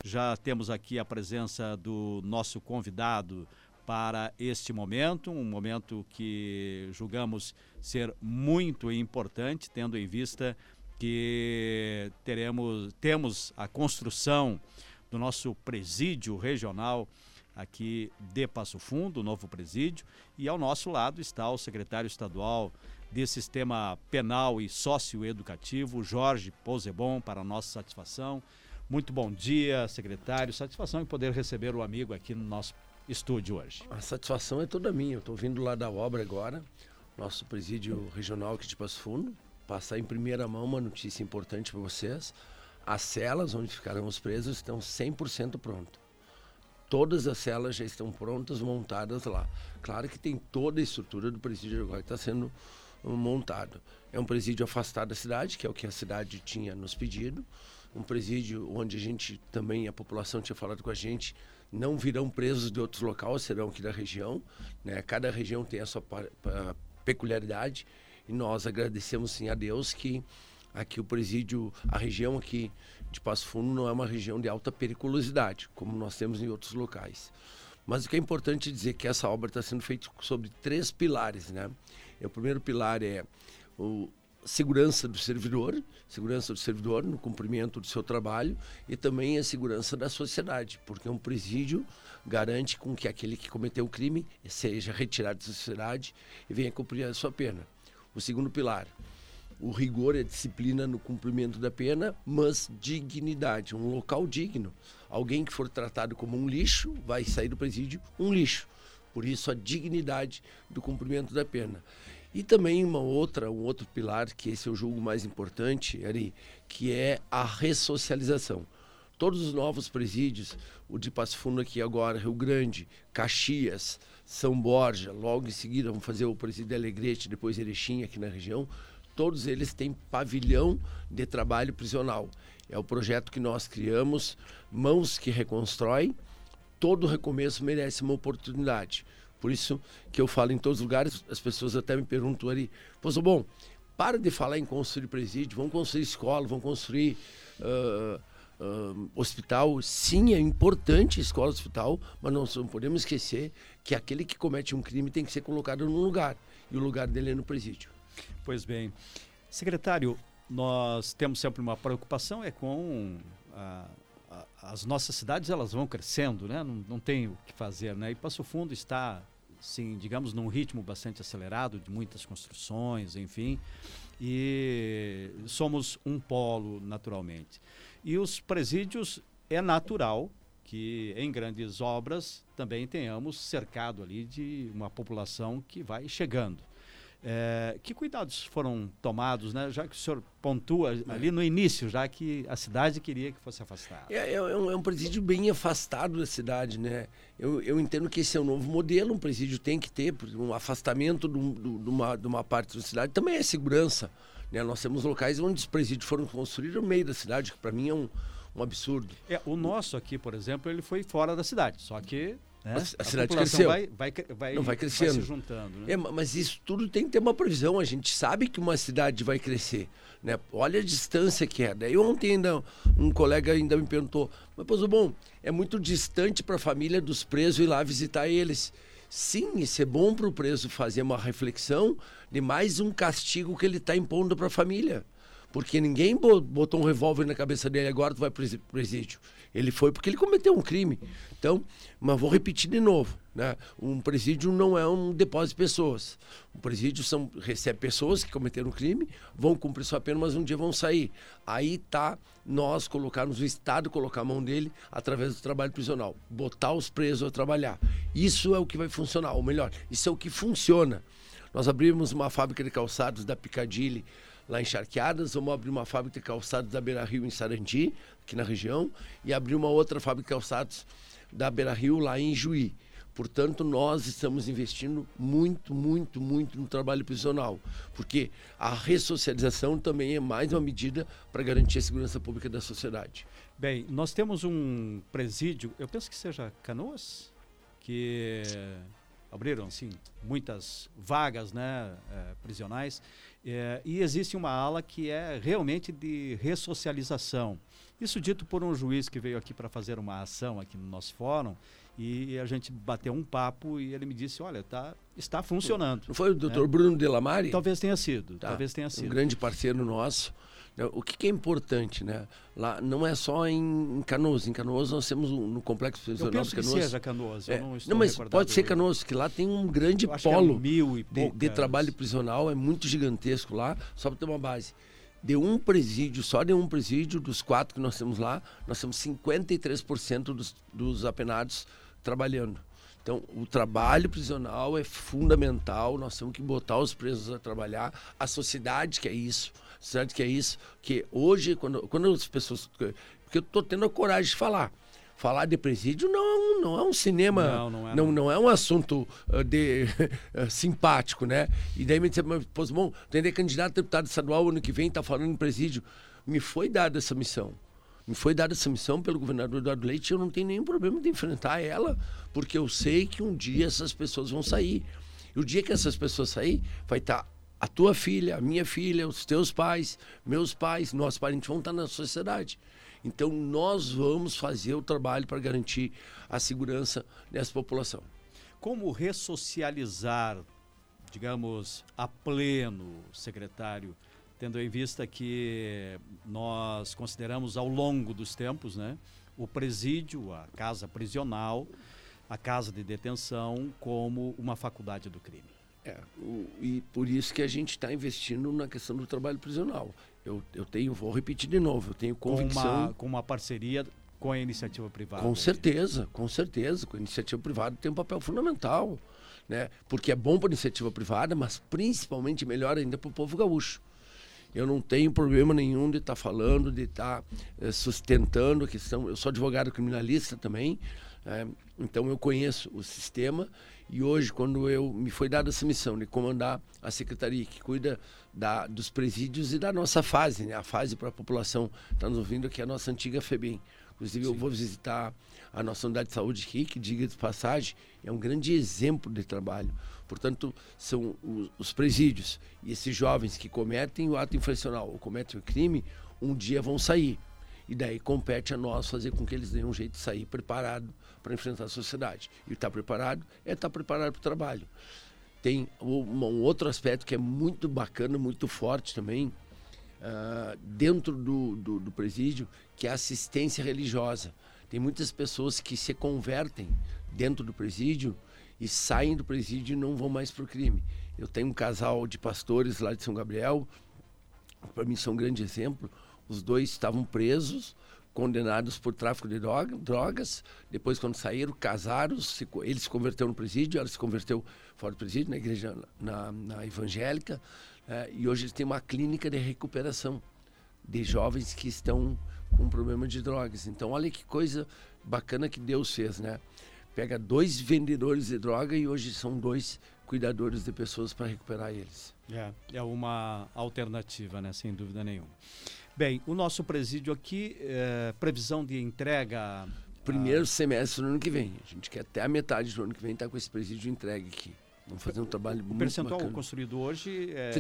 Já temos aqui a presença do nosso convidado para este momento, um momento que julgamos ser muito importante, tendo em vista que temos a construção do nosso presídio regional aqui de Passo Fundo, o novo presídio, e ao nosso lado está o secretário estadual de Sistema Penal e Socioeducativo, Jorge Pousebon, para a nossa satisfação. Muito bom dia, secretário. Satisfação em poder receber o amigo aqui no nosso estúdio hoje. A satisfação é toda minha. Eu estou vindo lá da obra agora, nosso presídio regional aqui de Passo Fundo, passar em primeira mão uma notícia importante para vocês. As celas onde ficarão os presos estão 100% prontas. Todas as celas já estão prontas, montadas lá. Claro que tem toda a estrutura do presídio agora que está sendo montado. É um presídio afastado da cidade, que é o que a cidade tinha nos pedido. Um presídio onde a gente também, a população tinha falado com a gente, não virão presos de outros locais, serão aqui da região, né? Cada região tem a sua peculiaridade e nós agradecemos sim a Deus que aqui o presídio, a região aqui de Passo Fundo não é uma região de alta periculosidade, como nós temos em outros locais. Mas o que é importante dizer que essa obra está sendo feita sobre 3 pilares, né? O primeiro pilar é segurança do servidor no cumprimento do seu trabalho e também a segurança da sociedade, porque um presídio garante com que aquele que cometeu o crime seja retirado da sociedade e venha cumprir a sua pena. O segundo pilar, o rigor e a disciplina no cumprimento da pena, mas dignidade, um local digno. Alguém que for tratado como um lixo vai sair do presídio um lixo. Por isso a dignidade do cumprimento da pena. E também um outro pilar, que esse eu julgo mais importante, Ari, que é a ressocialização. Todos os novos presídios, o de Passo Fundo aqui agora, Rio Grande, Caxias, São Borja, logo em seguida vamos fazer o presídio de Alegrete, depois Erechim aqui na região, todos eles têm pavilhão de trabalho prisional. É o projeto que nós criamos, Mãos que Reconstroem. Todo recomeço merece uma oportunidade. Por isso que eu falo em todos os lugares, as pessoas até me perguntam ali, bom, para de falar em construir presídio, vamos construir escola, vamos construir hospital. Sim, é importante escola, hospital, mas nós não podemos esquecer que aquele que comete um crime tem que ser colocado num lugar, e o lugar dele é no presídio. Pois bem. Secretário, nós temos sempre uma preocupação com as nossas cidades, elas vão crescendo, né? Não tem o que fazer, né? E Passo Fundo está, sim, digamos, num ritmo bastante acelerado, de muitas construções, enfim, e somos um polo, naturalmente. E os presídios, é natural que em grandes obras também tenhamos cercado ali de uma população que vai chegando. Que cuidados foram tomados, né? Já que o senhor pontua ali no início, já que a cidade queria que fosse afastada? É um presídio bem afastado da cidade, né? Eu entendo que esse é um novo modelo, um presídio tem que ter um afastamento de uma parte da cidade, também é segurança, né? Nós temos locais onde os presídios foram construídos no meio da cidade, que para mim é um absurdo. O nosso aqui, por exemplo, ele foi fora da cidade, só que... A cidade cresceu. Vai crescendo. Vai se juntando. Né? Mas isso tudo tem que ter uma previsão. A gente sabe que uma cidade vai crescer, né? Olha a distância que é. Daí ontem ainda um colega ainda me perguntou, mas é muito distante para a família dos presos ir lá visitar eles. Sim, isso é bom para o preso fazer uma reflexão de mais um castigo que ele está impondo para a família. Porque ninguém botou um revólver na cabeça dele, agora tu vai para o presídio. Ele foi porque ele cometeu um crime. Então, mas vou repetir de novo, né? Um presídio não é um depósito de pessoas. Um presídio recebe pessoas que cometeram um crime, vão cumprir sua pena, mas um dia vão sair. Aí está nós colocarmos, o Estado colocar a mão dele através do trabalho prisional. Botar os presos a trabalhar. Isso é o que vai funcionar. Ou melhor, isso é o que funciona. Nós abrimos uma fábrica de calçados da Piccadilly, lá em Charqueadas, vamos abrir uma fábrica de calçados da Beira Rio em Sarandi, aqui na região, e abrir uma outra fábrica de calçados da Beira Rio lá em Juí. Portanto, nós estamos investindo muito, muito, muito no trabalho prisional, porque a ressocialização também é mais uma medida para garantir a segurança pública da sociedade. Bem, nós temos um presídio, eu penso que seja Canoas, que abriram, assim, muitas vagas, né, prisionais, E existe uma ala que é realmente de ressocialização. Isso dito por um juiz que veio aqui para fazer uma ação aqui no nosso fórum, e a gente bateu um papo e ele me disse, olha, está funcionando. Não foi o doutor Bruno Delamare? Talvez tenha sido, talvez tenha sido. Um grande parceiro nosso. O que é importante, né? Lá não é só em Canoas. Em Canoas nós temos no Complexo Prisional de Canoas. Eu penso que seja Canoas, eu não estou mas pode ser Canoas, que lá tem um grande polo de trabalho prisional, é muito gigantesco lá, só para ter uma base. Só de um presídio, dos 4 que nós temos lá, nós temos 53% dos apenados trabalhando. Então, o trabalho prisional é fundamental, nós temos que botar os presos a trabalhar, a sociedade quer isso, que hoje, quando as pessoas... Porque eu estou tendo a coragem de falar de presídio não é um cinema, não é um assunto simpático, né? E daí me disse, pois bom, tem candidato a deputado estadual ano que vem, está falando em presídio. Me foi dada essa missão pelo governador Eduardo Leite, eu não tenho nenhum problema de enfrentar ela, porque eu sei que um dia essas pessoas vão sair. E o dia que essas pessoas saírem, vai estar a tua filha, a minha filha, os teus pais, meus pais, nossos parentes vão estar na sociedade. Então, nós vamos fazer o trabalho para garantir a segurança dessa população. Como ressocializar, digamos, a pleno, secretário, tendo em vista que nós consideramos ao longo dos tempos, né, o presídio, a casa prisional, a casa de detenção como uma faculdade do crime? E por isso que a gente está investindo na questão do trabalho prisional. Vou repetir de novo, eu tenho convicção... Com uma parceria com a iniciativa privada. Com certeza. Com a iniciativa privada tem um papel fundamental, né? Porque é bom para a iniciativa privada, mas principalmente melhor ainda para o povo gaúcho. Eu não tenho problema nenhum de estar falando, de estar sustentando a questão. Eu sou advogado criminalista também, então eu conheço o sistema. E hoje, quando me foi dada essa missão de comandar a secretaria que cuida dos presídios e da nossa fase, né? A fase para a população está nos ouvindo aqui, a nossa antiga FEBEM. Inclusive, eu vou visitar a nossa unidade de saúde aqui, que, diga de passagem, é um grande exemplo de trabalho. Portanto, são os presídios e esses jovens que cometem o ato infracional ou cometem o crime, um dia vão sair. E daí compete a nós fazer com que eles deem um jeito de sair preparado para enfrentar a sociedade. E estar preparado é estar preparado para o trabalho. Tem um outro aspecto que é muito bacana, muito forte também, dentro do presídio, que é a assistência religiosa. Tem muitas pessoas que se convertem dentro do presídio e saem do presídio e não vão mais para o crime. Eu tenho um casal de pastores lá de São Gabriel, para mim são um grande exemplo. Os dois estavam presos, condenados por tráfico de drogas. Depois, quando saíram, casaram, ele se converteu no presídio, ela se converteu fora do presídio, na igreja na evangélica. E hoje eles têm uma clínica de recuperação de jovens que estão com problema de drogas. Então, olha que coisa bacana que Deus fez, né? Pega 2 vendedores de droga e hoje são 2 cuidadores de pessoas para recuperar eles. É uma alternativa, né? Sem dúvida nenhuma. Bem, o nosso presídio aqui, previsão de entrega... Primeiro semestre do ano que vem. A gente quer até a metade do ano que vem estar com esse presídio entregue aqui. Vamos fazer um trabalho muito bacana. O percentual construído hoje é...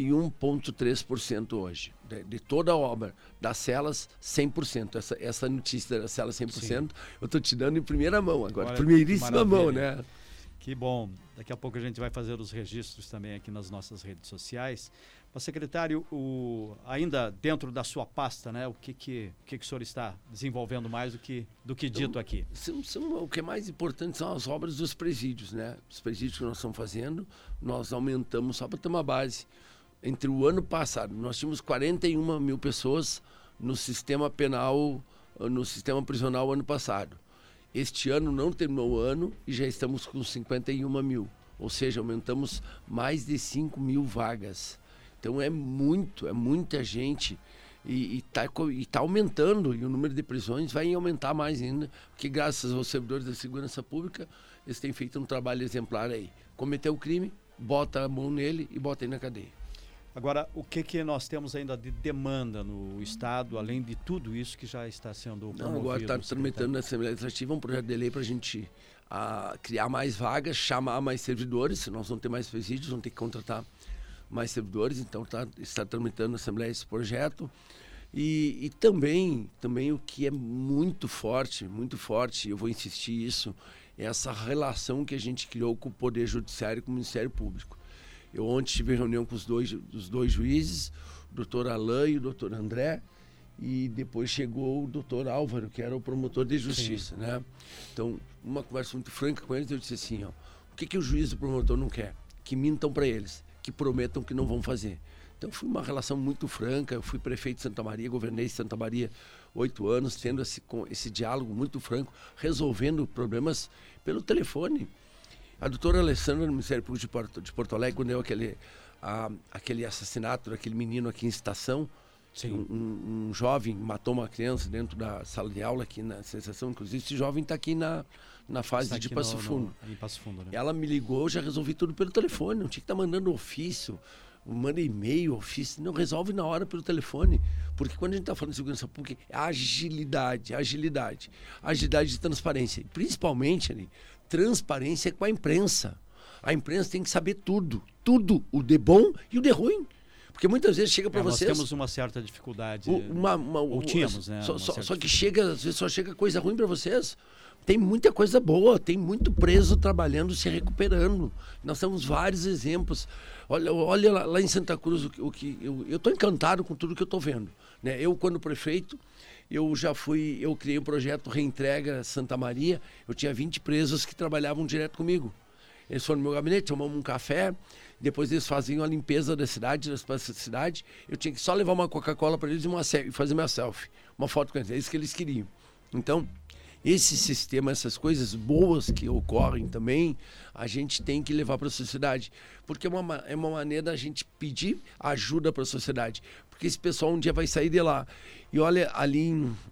31,3% hoje. De toda a obra. Das celas, 100%. Essa notícia das celas 100%, sim, eu estou te dando em primeira mão agora. Primeiríssima mão, né? Que bom. Daqui a pouco a gente vai fazer os registros também aqui nas nossas redes sociais. Mas, secretário, ainda dentro da sua pasta, né, o que o senhor está desenvolvendo mais do que dito aqui? O que é mais importante são as obras dos presídios, né? Os presídios que nós estamos fazendo, nós aumentamos, só para ter uma base. Entre o ano passado, nós tínhamos 41 mil pessoas no sistema penal, no sistema prisional ano passado. Este ano não terminou o ano e já estamos com 51 mil. Ou seja, aumentamos mais de 5 mil vagas. Então é muita gente e tá aumentando, e o número de prisões vai aumentar mais ainda, porque graças aos servidores da segurança pública, eles têm feito um trabalho exemplar aí. Cometeu o crime, bota a mão nele e bota ele na cadeia. Agora, o que nós temos ainda de demanda no Estado, além de tudo isso que já está sendo promovido? Agora está tramitando na Assembleia Legislativa um projeto de lei para a gente criar mais vagas, chamar mais servidores, nós vamos ter mais presídios, vamos ter que contratar mais servidores, então está tramitando na Assembleia esse projeto. E também o que é muito forte, eu vou insistir isso, é essa relação que a gente criou com o Poder Judiciário e com o Ministério Público. Eu ontem tive reunião com os dois juízes, o doutor Alain e o doutor André, e depois chegou o doutor Álvaro, que era o promotor de justiça, né? Então, uma conversa muito franca com eles, eu disse assim, ó, o que o juiz e o promotor não quer? Que mintam para eles, que prometam que não vão fazer. Então, foi uma relação muito franca. Eu fui prefeito de Santa Maria, governei Santa Maria 8 anos, tendo esse diálogo muito franco, resolvendo problemas pelo telefone. A doutora Alessandra, no Ministério Público de Porto Alegre, quando deu aquele assassinato daquele menino aqui em Estação, um jovem matou uma criança dentro da sala de aula aqui na estação. Inclusive, esse jovem está aqui na fase de Passo Fundo. Em Passo Fundo, né? Ela me ligou, já resolvi tudo pelo telefone, não tinha que estar mandando ofício, manda e-mail, ofício, não, resolve na hora pelo telefone. Porque quando a gente está falando de segurança pública, é agilidade de transparência. E principalmente, ali, transparência com a imprensa. A imprensa tem que saber tudo, o de bom e o de ruim. Porque muitas vezes chega para vocês... Nós temos uma certa dificuldade. Ou tínhamos, né? Só que às vezes só chega coisa ruim para vocês. Tem muita coisa boa, tem muito preso trabalhando, se recuperando. Nós temos vários exemplos. Olha lá em Santa Cruz, eu estou encantado com tudo que eu estou vendo. Né? Eu, quando prefeito, eu criei um projeto Reentrega Santa Maria. Eu tinha 20 presos que trabalhavam direto comigo. Eles foram no meu gabinete, tomamos um café, depois eles faziam a limpeza da cidade, das praças da cidade. Eu tinha que só levar uma Coca-Cola para eles e fazer minha selfie, uma foto com eles. É isso que eles queriam. Então, esse sistema, essas coisas boas que ocorrem também, a gente tem que levar para a sociedade. Porque é uma maneira da gente pedir ajuda para a sociedade. Porque esse pessoal um dia vai sair de lá. E olha, ali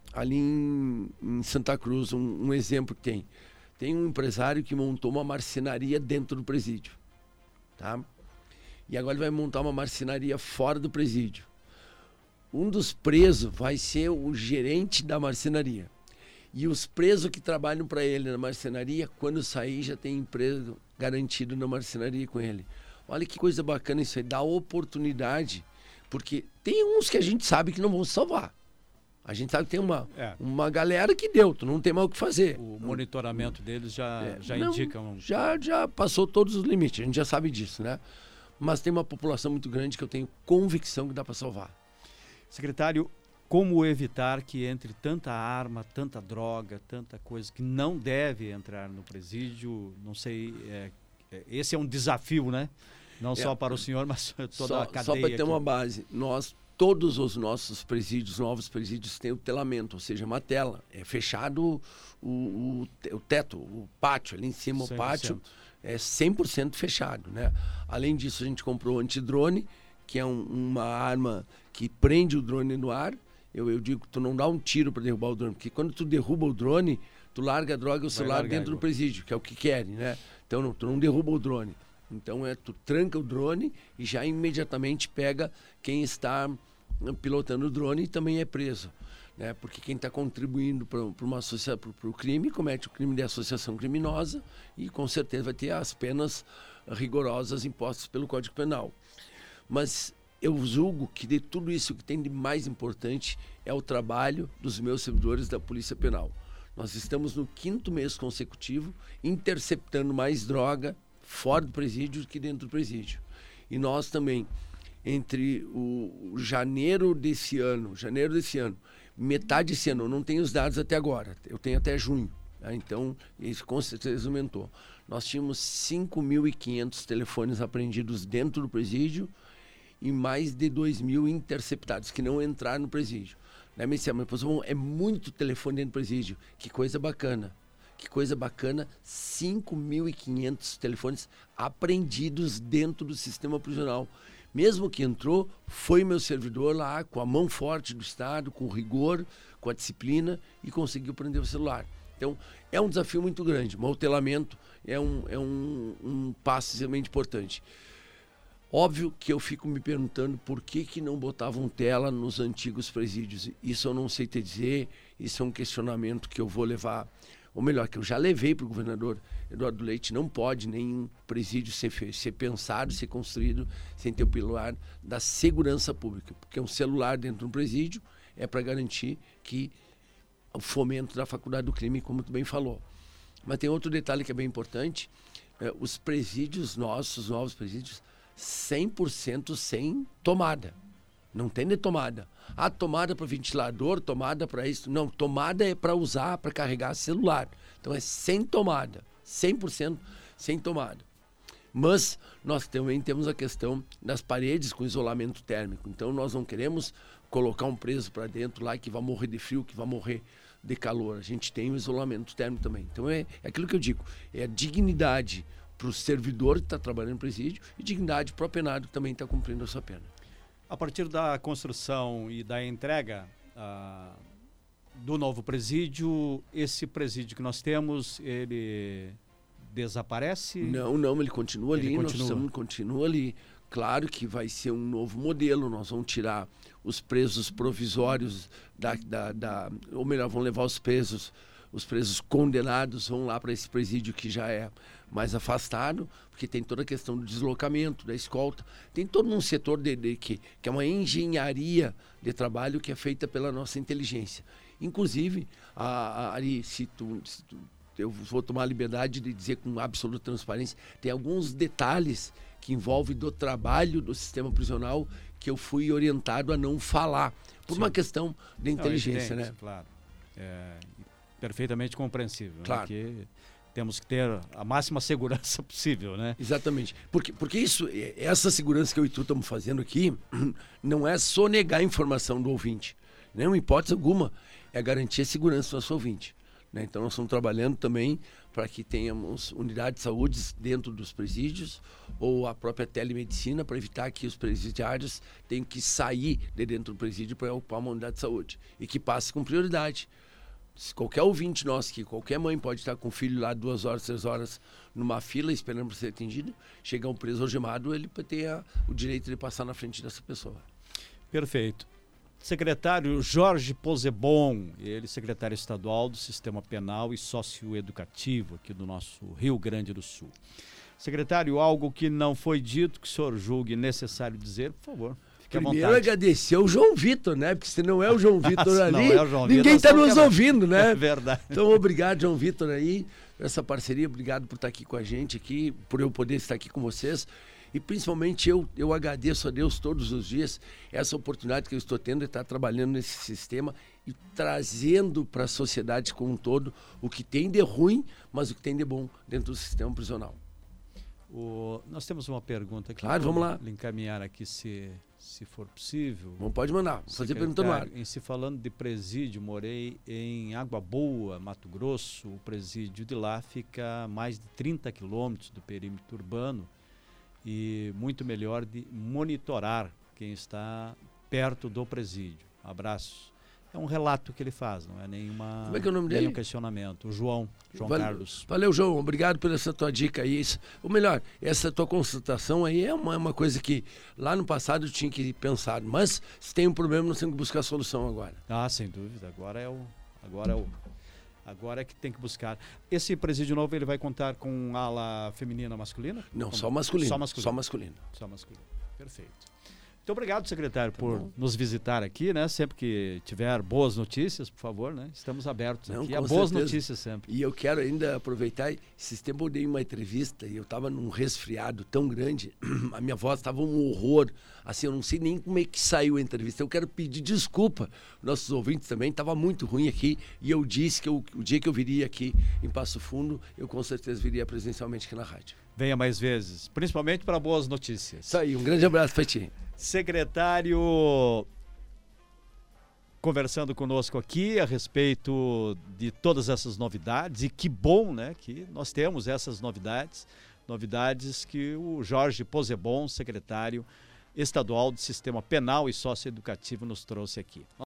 em Santa Cruz, um exemplo que tem. Tem um empresário que montou uma marcenaria dentro do presídio. Tá? E agora ele vai montar uma marcenaria fora do presídio. Um dos presos vai ser o gerente da marcenaria. E os presos que trabalham para ele na marcenaria, quando sair, já tem emprego garantido na marcenaria com ele. Olha que coisa bacana isso aí, dá oportunidade, porque tem uns que a gente sabe que não vão se salvar. A gente sabe que tem uma galera que deu, tu não tem mais o que fazer. O monitoramento deles já indica. Já passou todos os limites, a gente já sabe disso, né? Mas tem uma população muito grande que eu tenho convicção que dá para salvar. Secretário, como evitar que entre tanta arma, tanta droga, tanta coisa que não deve entrar no presídio? Não sei, esse é um desafio, né? Não só para o senhor, mas toda a cadeia. Só para ter uma base, todos os nossos presídios, novos presídios, têm o telamento, ou seja, uma tela. É fechado o teto, o pátio, ali em cima 100%. O pátio é 100% fechado, né? Além disso, a gente comprou o antidrone, que é uma arma que prende o drone no ar. Eu digo que tu não dá um tiro para derrubar o drone, porque quando tu derruba o drone, tu larga a droga e o celular dentro do presídio, que é o que querem, né? Então, tu não derruba o drone. Então, tu tranca o drone e já imediatamente pega quem está pilotando o drone e também é preso. Né? Porque quem está contribuindo para o crime, comete o crime de associação criminosa e com certeza vai ter as penas rigorosas impostas pelo Código Penal. Mas eu julgo que de tudo isso que tem de mais importante é o trabalho dos meus servidores da Polícia Penal. Nós estamos no 5º mês consecutivo interceptando mais droga fora do presídio do que dentro do presídio. E nós também, entre o janeiro desse ano, metade desse ano, eu não tenho os dados até agora, eu tenho até junho, né? Então isso com certeza aumentou. Nós tínhamos 5.500 telefones apreendidos dentro do presídio e mais de 2.000 interceptados, que não entraram no presídio. Né, mas é muito telefone dentro do presídio, que coisa bacana. Que coisa bacana, 5.500 telefones apreendidos dentro do sistema prisional. Mesmo que entrou, foi meu servidor lá, com a mão forte do Estado, com rigor, com a disciplina, e conseguiu prender o celular. Então, é um desafio muito grande. O martelamento é um passo extremamente importante. Óbvio que eu fico me perguntando por que não botavam tela nos antigos presídios. Isso eu não sei te dizer, isso é um questionamento que eu vou levar ou melhor, que eu já levei para o governador Eduardo Leite, não pode nenhum presídio ser pensado, ser construído sem ter o pilar da segurança pública, porque um celular dentro de um presídio é para garantir que o fomento da faculdade do crime, como tu bem falou. Mas tem outro detalhe que é bem importante, os presídios nossos, os novos presídios, 100% sem tomada. Não tem de tomada. Ah, tomada para ventilador, tomada para isso. Não, tomada é para usar, para carregar celular. Então é sem tomada, 100% sem tomada. Mas nós também temos a questão das paredes com isolamento térmico. Então nós não queremos colocar um preso para dentro lá que vai morrer de frio, que vai morrer de calor. A gente tem o isolamento térmico também. Então é aquilo que eu digo, é a dignidade para o servidor que está trabalhando no presídio e dignidade para o penado que também está cumprindo a sua pena. A partir da construção e da entrega do novo presídio, esse presídio que nós temos, ele desaparece? Não, ele continua ali, continua ali. Claro que vai ser um novo modelo, nós vamos tirar os presos provisórios, ou melhor, vamos levar os presos condenados, vão lá para esse presídio que já é mais afastado, porque tem toda a questão do deslocamento, da escolta, tem todo um setor que é uma engenharia de trabalho que é feita pela nossa inteligência. Inclusive, Ari, eu vou tomar a liberdade de dizer com absoluta transparência, tem alguns detalhes que envolvem do trabalho do sistema prisional que eu fui orientado a não falar, por uma questão de inteligência, né? Claro. Perfeitamente compreensível. Claro. Né? Que temos que ter a máxima segurança possível, né? Exatamente. Porque essa segurança que eu e tu estamos fazendo aqui não é sonegar a informação do ouvinte. Nenhuma hipótese alguma é garantir a segurança do nosso ouvinte. Né? Então nós estamos trabalhando também para que tenhamos unidades de saúde dentro dos presídios ou a própria telemedicina para evitar que os presidiários tenham que sair de dentro do presídio para ocupar uma unidade de saúde e que passe com prioridade. Se qualquer ouvinte nosso aqui, qualquer mãe pode estar com o filho lá 2 horas, 3 horas numa fila esperando para ser atendido, chegar um preso algemado, ele vai ter o direito de passar na frente dessa pessoa. Perfeito. Secretário Jorge Pozzebon, ele secretário estadual do Sistema Penal e Socioeducativo aqui do nosso Rio Grande do Sul. Secretário, algo que não foi dito, que o senhor julgue necessário dizer, por favor. Primeiro agradecer ao João Vitor, né? Porque se não é o João Vitor ali, ninguém está nos ouvindo, né? É verdade. Então, obrigado, João Vitor, aí, por essa parceria, obrigado por estar aqui com a gente aqui, por eu poder estar aqui com vocês. E principalmente eu agradeço a Deus todos os dias essa oportunidade que eu estou tendo de estar trabalhando nesse sistema e trazendo para a sociedade como um todo o que tem de ruim, mas o que tem de bom dentro do sistema prisional. Nós temos uma pergunta aqui. Claro, vamos lá. Encaminhar aqui se for possível. Não pode mandar, fazer pergunta no ar. Em se falando de presídio, morei em Água Boa, Mato Grosso. O presídio de lá fica a mais de 30 quilômetros do perímetro urbano e muito melhor de monitorar quem está perto do presídio. Abraço. É um relato que ele faz, não é nenhuma, como é que é o nome dele? Nenhum questionamento. O João Carlos. Valeu, João. Obrigado por essa tua dica aí. Ou melhor, essa tua constatação aí é uma coisa que lá no passado eu tinha que pensar. Mas se tem um problema, nós temos que buscar a solução agora. Ah, sem dúvida. Agora é que tem que buscar. Esse presídio novo, ele vai contar com ala feminina masculina? Não, só masculino. Só masculino. Perfeito. Muito obrigado, secretário, por nos visitar aqui, né? Sempre que tiver boas notícias, por favor, né? Estamos abertos aqui a boas notícias sempre. E eu quero ainda aproveitar, esses tempos eu dei uma entrevista e eu estava num resfriado tão grande, a minha voz estava um horror, assim, eu não sei nem como é que saiu a entrevista. Eu quero pedir desculpa, nossos ouvintes também, estava muito ruim aqui e eu disse que o dia que eu viria aqui em Passo Fundo, eu com certeza viria presencialmente aqui na rádio. Venha mais vezes, principalmente para boas notícias. Isso aí, um grande abraço para ti. Secretário conversando conosco aqui a respeito de todas essas novidades, e que bom, né, que nós temos essas novidades que o Jorge Pozzebon, secretário estadual do Sistema Penal e Socioeducativo, nos trouxe aqui.